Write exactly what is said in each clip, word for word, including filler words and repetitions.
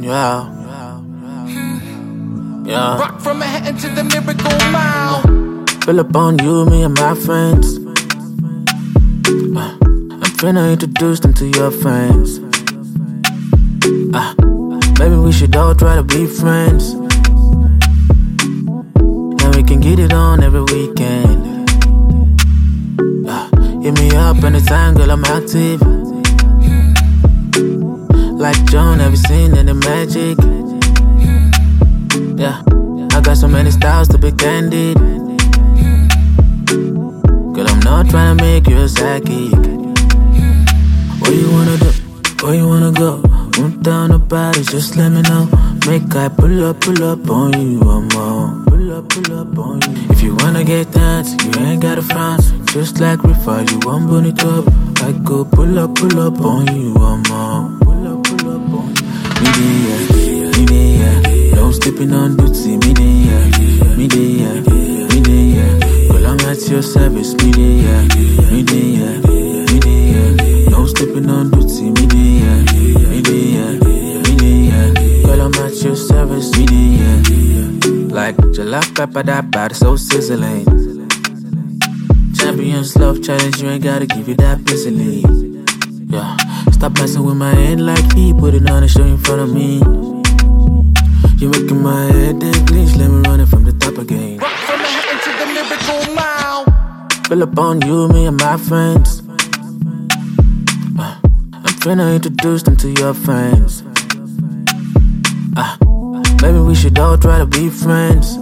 Yeah. Yeah. Rock from Manhattan to the Miracle Mile. Fill up on you, me and my friends. Uh, I'm finna introduce them to your friends. Uh, maybe we should all try to be friends. And we can get it on every weekend. Uh, hit me up anytime, girl, I'm active. Like Joan, have you seen any magic? Yeah, I got so many styles to be candid. Girl, I'm not trying to make you a psychic. What you wanna do? Where you wanna go? Move down the body, just let me know. Make I pull up, pull up on you, I'm on. Pull up, pull up on you. If you wanna get dance, you ain't gotta front. Just like Rifa, you want bonnet up. I go pull up, pull up on you, I'm on. Pull up, pull up on you. Me there, me there. No stepping on duty, me there, me there, me there. Well, I'm at your service, me there, me there, me there. No stepping on duty, me there, me there, me there. Girl, I'm at your service, me there. Like jollof pepper, that body so sizzling. Champions love challenge, you ain't gotta give it that busily. Yeah, stop messing with my head like he put it on a show in front of me. You making my head dead glitch, let me run it from the top again. Rock from Manhattan to the Miracle Mile. Fill up on you, me and my friends. Uh, I'm finna introduce them to your friends. Uh, maybe we should all try to be friends.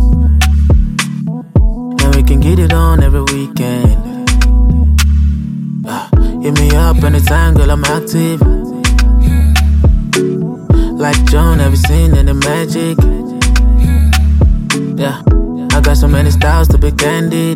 And we can get it on every weekend. Uh, hit me up anytime, girl, I'm active. Like Joan, have you seen any magic? Yeah, I got so many styles to be candid.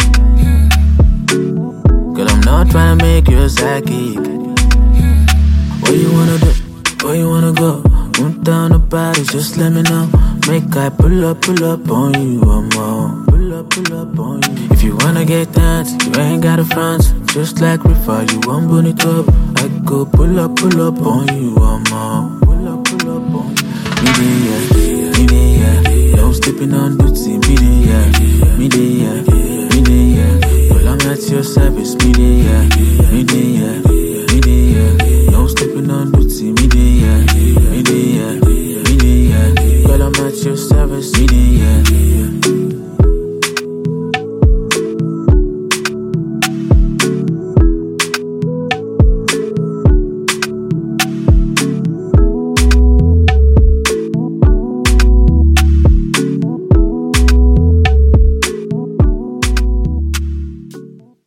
Girl, I'm not trying to make you a psychic. What you wanna do? Where you wanna go? Move down the body, just let me know. Make I pull up, pull up on you, I'm on. Pull up, pull up on you. If you wanna get dance, you ain't gotta front. Just like Rifa, you want bonnet up. I go pull up, pull up on you, I'm on. Pull up, pull up on you. Me there, me there. No stepping on duty, me there, me there, me there. Well, I'm at your service, me there, me there.